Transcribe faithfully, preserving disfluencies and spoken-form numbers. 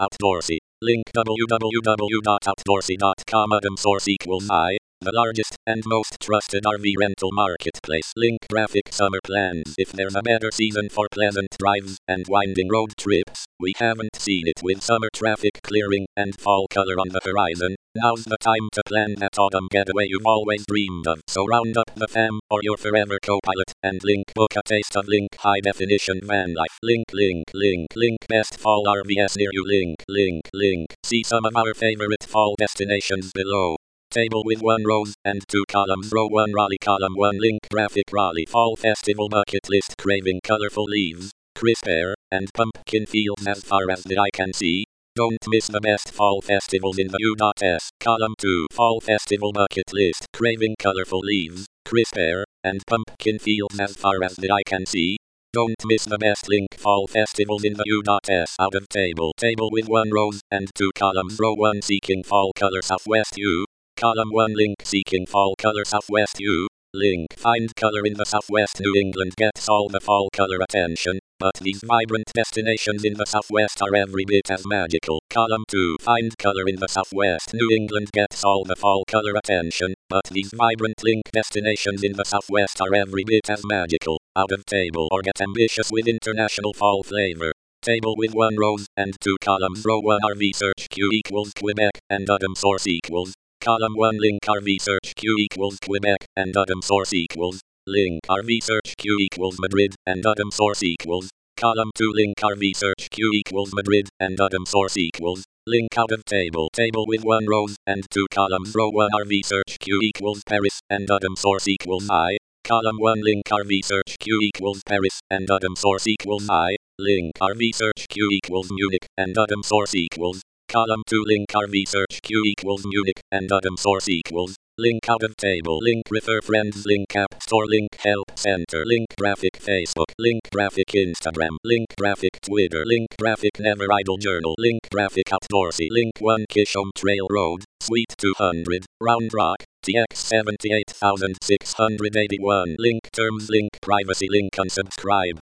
Outdoorsy. Link w w w dot outdoorsy dot com. Adam Source equals I. The largest and most trusted R V rental marketplace. Link graphic summer plans. If there's a better season for pleasant drives and winding road trips, we haven't seen it. With summer traffic clearing and fall color on the horizon, now's the time to plan that autumn getaway you've always dreamed of. So round up the fam or your forever co-pilot and Link book a taste of Link high definition van life. Link, link, link, link best fall R Vs near you. Link, link, link. See some of our favorite fall destinations below. Table with one rows and two columns. Row one Raleigh, column one Link graphic Raleigh Fall Festival bucket list. Craving colorful leaves, crisp air, and pumpkin fields as far as the eye can see. Don't miss the best fall festivals in the U S. Column two Fall Festival bucket list. Craving colorful leaves, crisp air, and pumpkin fields as far as the eye can see. Don't miss the best Link fall festivals in the U S. Out of table. Table with one rows and two columns. Row one Seeking fall color Southwest U. Column one Link Seeking fall color Southwest U. Link Find color in the Southwest. New England gets all the fall color attention, but these vibrant destinations in the Southwest are every bit as magical. Column two Find color in the Southwest. New England gets all the fall color attention, but these vibrant Link destinations in the Southwest are every bit as magical. Out of table or get ambitious with international fall flavor. Table with one rows and two columns. Row one R V Search Q equals Quebec and Adam Source equals. Column one Link R V Search Q equals Quebec and Adam Source equals. Link R V Search Q equals Madrid and Adam Source equals. Column two Link R V Search Q equals Madrid and Adam Source equals. Link out of table. Table with one rows and two columns. Row one R V Search Q equals Paris and Adam Source equals I. Column one Link R V Search Q equals Paris and Adam Source equals I. Link R V Search Q equals Munich and Adam Source equals. Column two Link R V Search Q equals Munich and Adam Source equals. Link out of table. Link refer friends. Link app store. Link help center. Link graphic Facebook. Link graphic Instagram. Link graphic Twitter. Link graphic Never Idle Journal. Link graphic Outdoorsy. Link one Kishom Trail Road, Suite two hundred, Round Rock, T X seventy-eight thousand six hundred eighty-one. Link terms. Link privacy. Link unsubscribe.